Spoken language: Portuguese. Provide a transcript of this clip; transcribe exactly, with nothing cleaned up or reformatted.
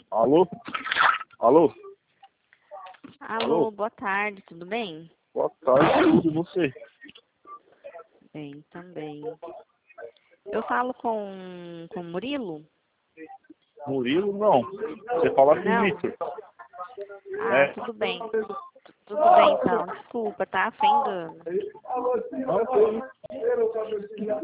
Alô? Alô? Alô, Alô? boa tarde, tudo bem? Boa tarde, tudo e você? Bem, também. Eu falo com com o Murilo? Murilo, não. Você fala com o Não? Victor. Ah, É. tudo bem. Tu- Tudo bem, então. Desculpa, tá? Sem engano. Não,